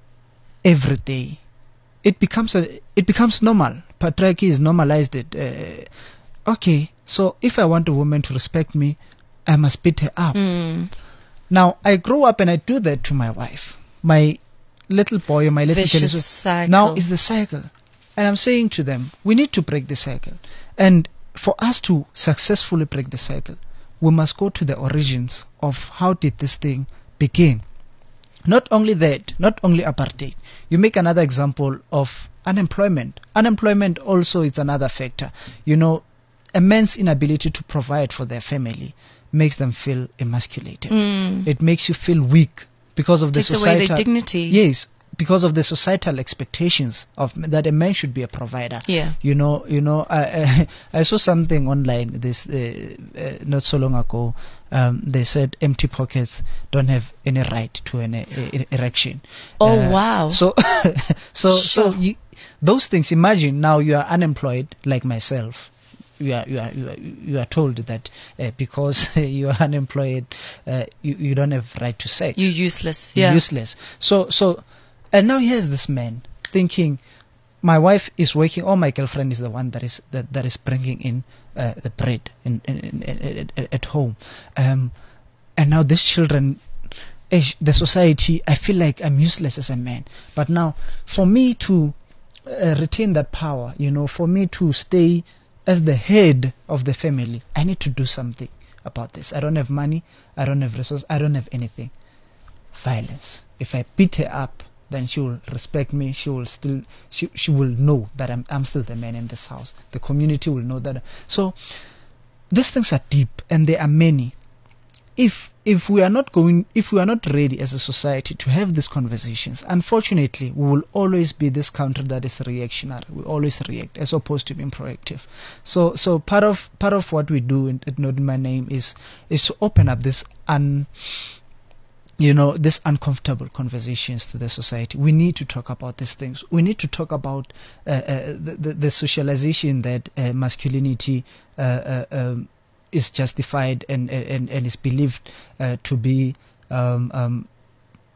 every day. It becomes a, it becomes normal. Patriarchy has normalized it. Uh, okay, so if I want a woman to respect me, I must beat her up. Mm. Now I grow up and I do that to my wife. My little boy or my little Vicious girl. cycle. Now is the cycle, and I'm saying to them, we need to break the cycle. And for us to successfully break the cycle, we must go to the origins of how did this thing begin. Not only that, not only apartheid. You make another example of unemployment. Unemployment also is another factor. You know, a man's inability to provide for their family makes them feel emasculated. Mm. It makes you feel weak because of the Takes away societal their dignity. Yes, because of the societal expectations of that a man should be a provider. Yeah. You know, you know. I I, I saw something online this uh, uh, not so long ago. Um, they said empty pockets don't have any right to an uh, e- erection. Oh Uh, wow. So so so Sure. you, those things. Imagine now you are unemployed like myself. You are, you are you are you are told that uh, because you are unemployed, uh, you you don't have right to sex. You're useless. You're Yeah. useless. So so, and now here's this man thinking, my wife is working, or my girlfriend is the one that is that, that is bringing in uh, the bread in, in, in, in, in, at home, um, and now these children, eh, the society. I feel like I'm useless as a man. But now, for me to uh, retain that power, you know, for me to stay as the head of the family, I need to do something about this. I don't have money, I don't have resources, I don't have anything. Violence. If I beat her up, then she will respect me. She will still, she she will know that I'm I'm still the man in this house. The community will know that. So these things are deep, and there are many. If if we are not going, if we are not ready as a society to have these conversations, unfortunately, we will always be this country that is reactionary. We always react as opposed to being proactive. So so part of part of what we do in, at Not in My Name is is to open up this un you know, these uncomfortable conversations to the society. We need to talk about these things. We need to talk about uh, uh, the, the the socialization that uh, masculinity uh, uh, um, is justified and and and is believed uh, to be um, um,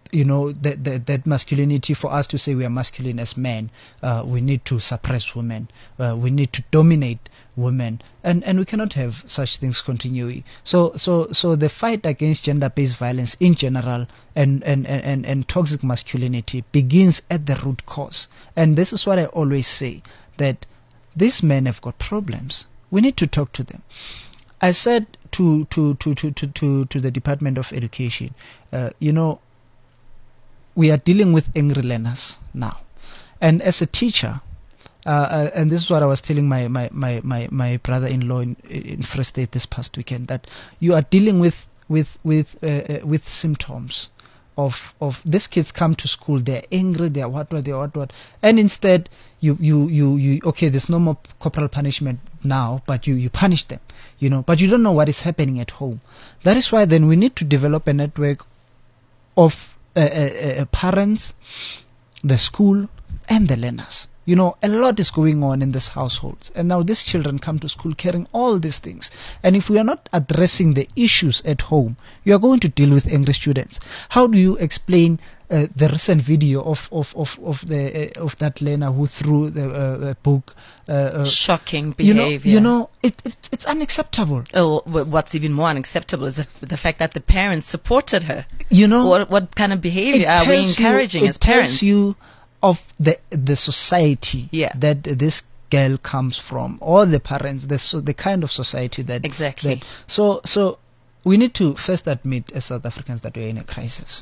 you know, that, that that masculinity, for us to say we are masculine as men, uh, we need to suppress women, uh, we need to dominate women, and and we cannot have such things continuing. So so so the fight against gender-based violence in general and and, and, and toxic masculinity begins at the root cause. And this is what I always say, that these men have got problems. We need to talk to them. I said to to to to to to, to the Department of Education, uh, you know, we are dealing with angry learners now, and as a teacher, uh, uh, and this is what I was telling my my my my, my brother-in-law in, in Free State this past weekend, that you are dealing with with with uh, uh, with symptoms of of these kids come to school, they're angry, they're what what they're what what, and instead you you you you okay, there's no more corporal punishment now, but you you punish them, you know, but you don't know what is happening at home. That is why then we need to develop a network of uh, uh, uh, parents, the school, and the learners. You know, a lot is going on in these households, and now these children come to school carrying all these things. And if we are not addressing the issues at home, you are going to deal with angry students. How do you explain uh, the recent video of of of, of the uh, of that learner who threw the uh, book? Uh, uh, Shocking you know, behavior. You know, it, it it's unacceptable. Oh, wh- what's even more unacceptable is the, the fact that the parents supported her. You know, what what kind of behavior are we encouraging you, as parents? It tells you of the the society yeah. that this girl comes from, or the parents, the so the kind of society that exactly. That, so so we need to first admit as South Africans that we're in a crisis.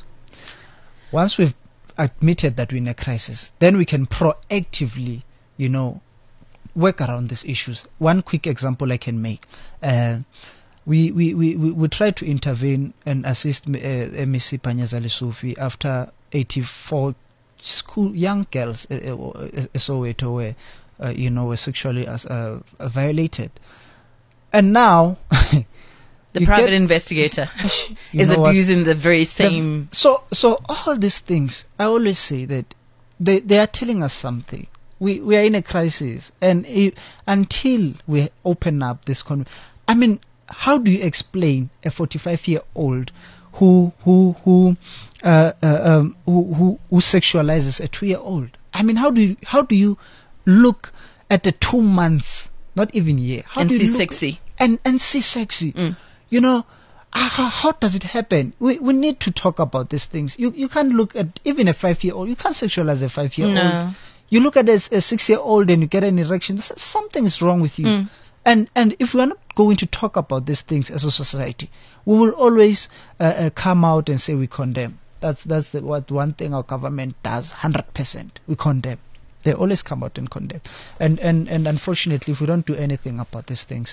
Once we've admitted that we're in a crisis, then we can proactively, you know, work around these issues. One quick example I can make. Uh, we, we, we, we, we tried to intervene and assist uh, M E C Panyazali Sufi after eighty-four school young girls uh, uh, Soweto were, uh, you know, were sexually as, uh, violated. And now the private investigator is abusing what? the very same. The, so, so all these things, I always say that they they are telling us something. We we are in a crisis, and it, until we open up this con, I mean, how do you explain a forty-five-year-old who who who uh, uh, um, who, who who sexualizes a two-year-old? I mean, how do you how do you look at the two months, not even year, how and do you see look sexy and and see sexy? Mm. You know, uh, how, how does it happen? We we need to talk about these things. You you can't look at even a five-year-old. You can't sexualize a five-year-old. No. You look at a, a six-year-old and you get an erection. Something is wrong with you. Mm. And and if we are not going to talk about these things as a society, we will always uh, uh, come out and say we condemn. That's that's the, what one thing our government does, one hundred percent. We condemn. They always come out and condemn. And and and unfortunately, if we don't do anything about these things,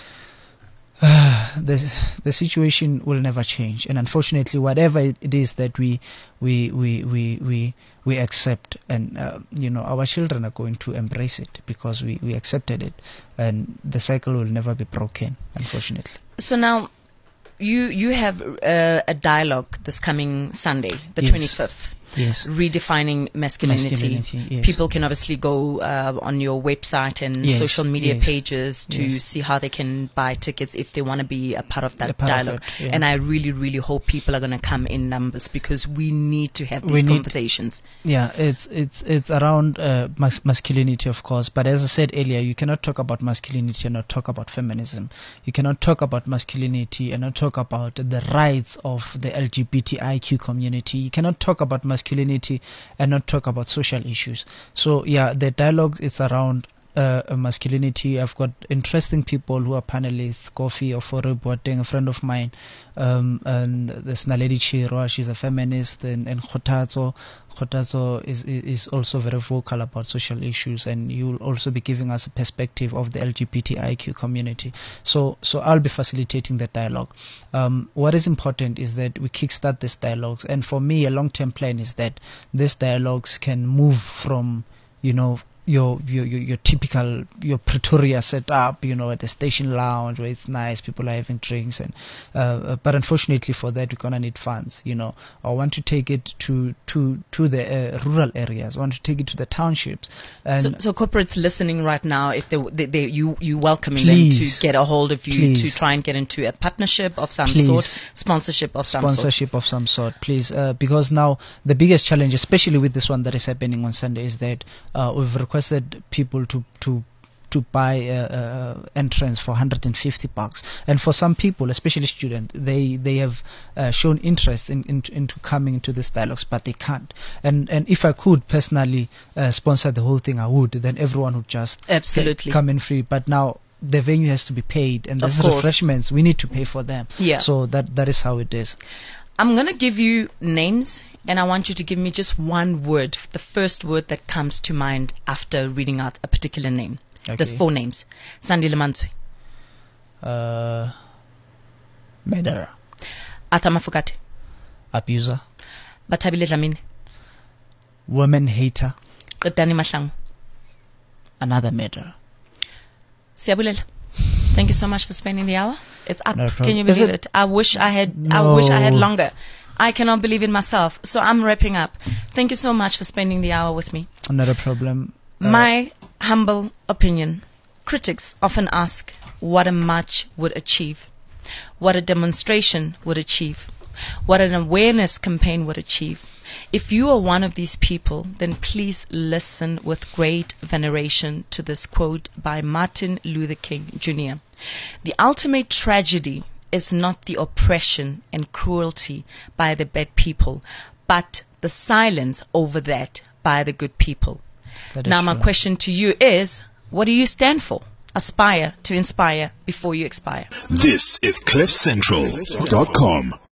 uh, the the situation will never change. And unfortunately, whatever it is that we we we we we, we accept, and uh, you know, our children are going to embrace it because we, we accepted it, and the cycle will never be broken, unfortunately. So now, you you have uh, a dialogue this coming Sunday, the yes. twenty-fifth. Yes. Redefining masculinity. masculinity yes. People can obviously go uh, on your website and yes. social media yes. pages to yes. see how they can buy tickets if they want to be a part of that part dialogue. Of it, yeah. And I really, really hope people are going to come in numbers because we need to have these we conversations. Need, yeah, it's it's it's around uh, mas- masculinity, of course. But as I said earlier, you cannot talk about masculinity and not talk about feminism. You cannot talk about masculinity and not talk about the rights of the L G B T I Q community. You cannot talk about masculinity and not talk about social issues. So yeah, the dialogue is around uh, masculinity. I've got interesting people who are panelists. Kofi Ofori Boateng, a friend of mine, um, and there's Naledi Chirwa, she's a feminist, and, and Khotazo. Khotazo is is also very vocal about social issues, and you will also be giving us a perspective of the L G B T I Q community. So so I'll be facilitating the dialogue. Um, what is important is that we kickstart these dialogues, and for me, a long-term plan is that these dialogues can move from, you know, your, your your your typical your Pretoria setup, you know, at the station lounge where it's nice, people are having drinks, and uh, uh, but unfortunately for that we're gonna need funds, you know. I want to take it to to to the uh, rural areas. I want to take it to the townships. And so, so corporates listening right now, if they, they, they you you welcoming please, them to get a hold of you please, to try and get into a partnership of some please, sort, sponsorship of some sponsorship sort. of some sort, please, uh, because now the biggest challenge, especially with this one that is happening on Sunday, is that uh, we've requested people to to to buy uh, uh, entrance for one hundred fifty bucks, and for some people, especially students, they they have uh, shown interest in, in into coming into this dialogues, but they can't. And and if I could personally uh, sponsor the whole thing, I would. Then everyone would just absolutely come in free. But now the venue has to be paid, and there's of course. refreshments. We need to pay for them. Yeah. So that that is how it is. I'm going to give you names, and I want you to give me just one word, the first word that comes to mind after reading out a particular name. Okay. There's four names. Sandile Mantswe. Uh, murderer. Arthur Mafokate. Abuser. Bathabile Dlamini. Woman hater. Qedani Mahlangu. Another murderer. Siyabulela. Thank you so much for spending the hour. It's up. No Can you Is believe it? it? I wish I had. No. I wish I had longer. I cannot believe it myself. So I'm wrapping up. Thank you so much for spending the hour with me. Not a problem. Uh, My humble opinion. Critics often ask what a march would achieve, what a demonstration would achieve, what an awareness campaign would achieve. If you are one of these people, then please listen with great veneration to this quote by Martin Luther King Junior The ultimate tragedy is not the oppression and cruelty by the bad people, but the silence over that by the good people. that is Now my true. question to you is, what do you stand for? Aspire to inspire before you expire. This is cliff central dot com.